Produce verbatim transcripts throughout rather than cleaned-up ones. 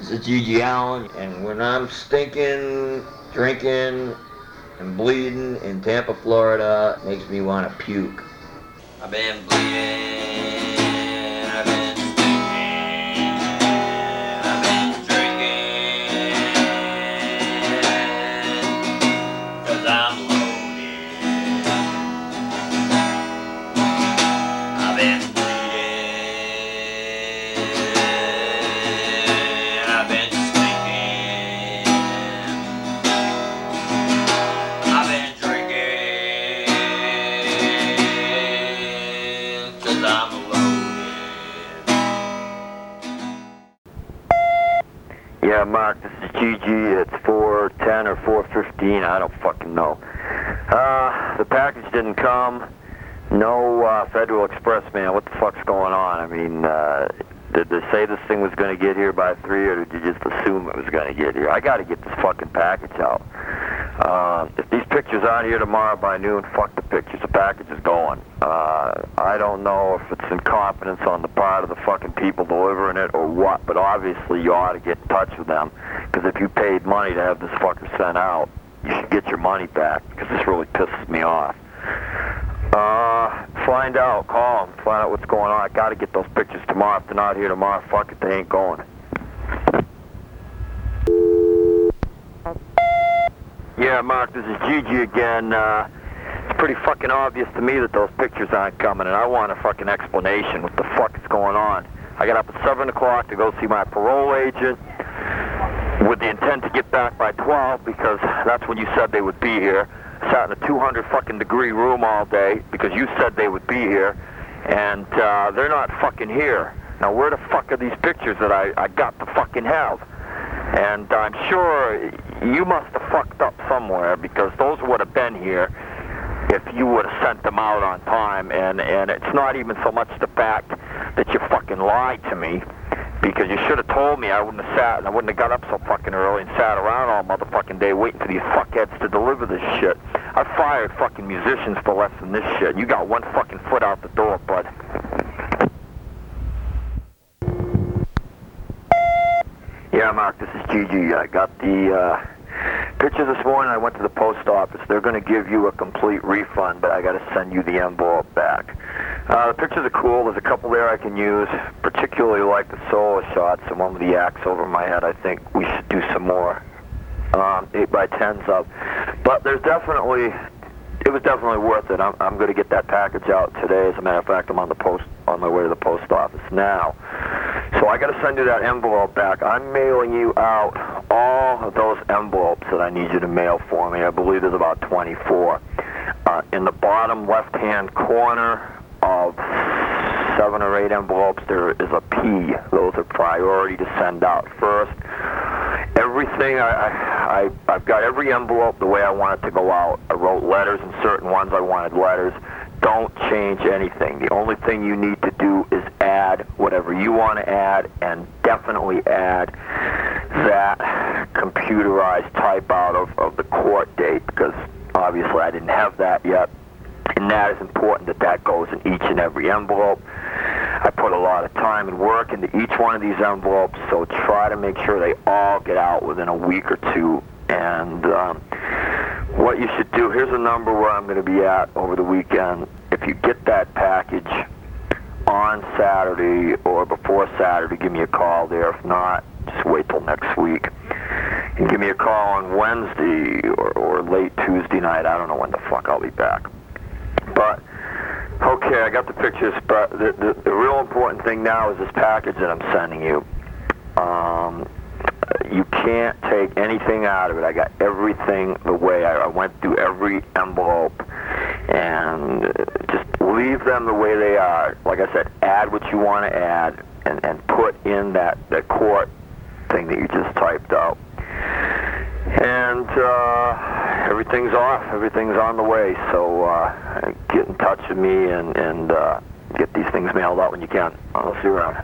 This is Gigi Allen, and when I'm stinking, drinking, and bleeding in Tampa, Florida, it makes me want to puke. I've been bleeding, I've been stinking, I've been drinking, cause I'm loaded. I've been Yeah, Mark, this is Gigi. It's four ten or four fifteen. I don't fucking know. Uh, the package didn't come. No uh, Federal Express, man. What the fuck's going on? I mean, uh, did they say this thing was going to get here by three, or did you just assume it was going to get here? I got to get this fucking package out. Uh, if these pictures aren't here tomorrow by noon, fuck the pictures. The package is going. Uh, I don't know if it's incompetence on the part of the fucking people delivering it or what, but obviously you ought to get in touch with them, because if you paid money to have this fucker sent out, you should get your money back, because this really pisses me off. Uh, find out, call them, find out what's going on. I gotta get those pictures tomorrow. If they're not here tomorrow, fuck it, they ain't going. Yeah, Mark, this is Gigi again. Uh, it's pretty fucking obvious to me that those pictures aren't coming, and I want a fucking explanation. What the fuck is going on? I got up at seven o'clock to go see my parole agent with the intent to get back by twelve, because that's when you said they would be here. Sat in a two hundred fucking degree room all day because you said they would be here, and uh, they're not fucking here. Now where the fuck are these pictures that I, I got to fucking have? And I'm sure you must have fucked up somewhere, because those would have been here if you would have sent them out on time. And, and it's not even so much the fact that you fucking lied to me, because you should have told me. I wouldn't have sat, and I wouldn't have got up so fucking early and sat around all motherfucking day waiting for these fuckheads to deliver this shit. I fired fucking musicians for less than this shit. You got one fucking foot out the door, bud. Yeah, Mark, this is Gigi. I got the uh, pictures this morning. I went to the post office. They're going to give you a complete refund, but I got to send you the envelope back. Uh, the pictures are cool. There's a couple there I can use, particularly like the solo shots, the one with the axe over my head. I think we should do some more um, eight by tens of. But there's definitely, it was definitely worth it. I'm, I'm going to get that package out today. As a matter of fact, I'm on the post, on my way to the post office now. So I got to send you that envelope back. I'm mailing you out all of those envelopes that I need you to mail for me. I believe there's about twenty-four. Uh, in the bottom left-hand corner of seven or eight envelopes, there is a P. Those are priority to send out first. Everything, I, I, I, I've got every envelope the way I want it to go out. I wrote letters in certain ones. I wanted letters. Don't change anything. The only thing you need to do is add whatever you want to add, and definitely add that computerized type out of, of the court date, because obviously I didn't have that yet. And that is important that that goes in each and every envelope. I put a lot of time and work into each one of these envelopes, so try to make sure they all get out within a week or two. And um, what you should do, here's a number where I'm going to be at over the weekend. If you get that package on Saturday or before Saturday, give me a call there. If not, just wait till next week. And give me a call on Wednesday or, or late Tuesday night. I don't know when the fuck I'll be back. But, okay, I got the pictures, but the, the, the real important thing now is this package that I'm sending you. Um, you can't take anything out of it. I got everything the way I, I went through every envelope, and just leave them the way they are. Like I said, add what you want to add, and, and put in that, that court thing that you just typed out. And uh, everything's off. Everything's on the way. So uh, get in touch with me and, and uh, get these things mailed out when you can. I'll see you around.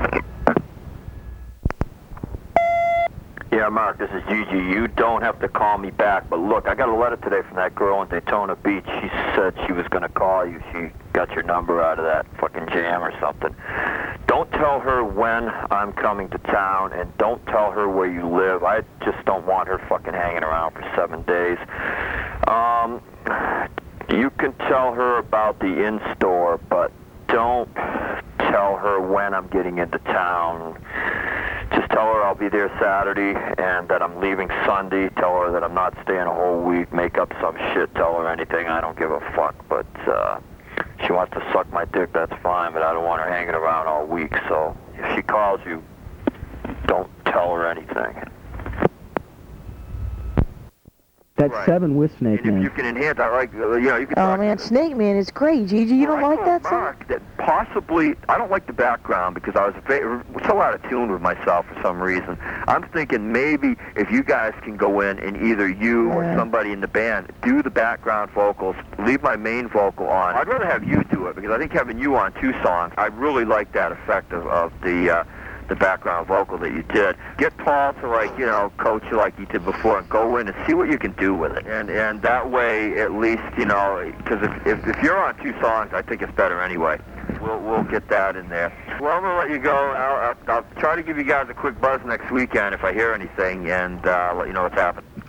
Yeah, Mark, this is Gigi. You don't have to call me back, but look, I got a letter today from that girl in Daytona Beach. She said she was going to call you. She got your number out of that fucking jam or something. Don't don't tell her when I'm coming to town, and don't tell her where you live. I just don't want her fucking hanging around for seven days. Um, you can tell her about the in-store, but don't tell her when I'm getting into town. Just tell her I'll be there Saturday and that I'm leaving Sunday. Tell her that I'm not staying a whole week. Make up some shit. Tell her anything. I don't give a fuck. But uh, she wants to suck my dick, that's fine, but I don't want her hanging around all week. So if she calls you, don't tell her anything. That's Right. seven with Snake And if Man. you can enhance, I like, you know, you can Oh talk man, to Snake Man is great, Gigi. You don't Well, I like told that song? Mark that possibly, I don't like the background because I was va- so out of tune with myself for some reason. I'm thinking maybe if you guys can go in and either you or Yeah. somebody in the band do the background vocals, leave my main vocal on. I'd rather have you do it because I think having you on two songs, I really like that effect of, of the uh, the background vocal that you did. Get Paul to, like, you know, coach you like you did before and go in and see what you can do with it. And and that way, at least, you know, because if, if, if you're on two songs, I think it's better anyway. We'll we'll get that in there. Well, I'm going to let you go. I'll, I'll, I'll try to give you guys a quick buzz next weekend if I hear anything and uh, let you know what's happening.